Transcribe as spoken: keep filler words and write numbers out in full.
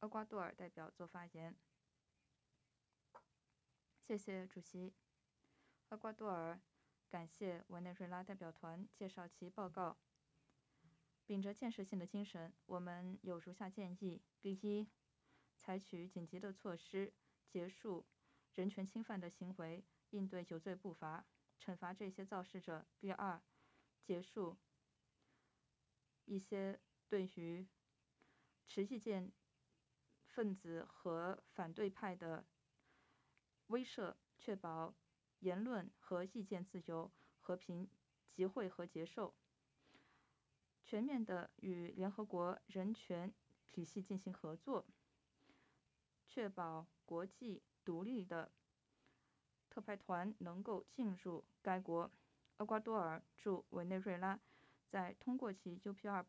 厄瓜多尔代表作发言。谢谢主席。厄瓜多尔感谢委内瑞拉代表团介绍其报告。秉着建设性的精神，我们有如下建议：第一，采取紧急的措施，结束人权侵犯的行为，应对有罪不罚，惩罚这些肇事者；第二，结束一些对于持意见分子和反对派的威慑，确保言论和意见自由、和平集会和结社，全面地与联合国人权体系进行合作，确保国际独立的特派团能够进入该国。厄瓜多尔祝委内瑞拉在通过其 U P R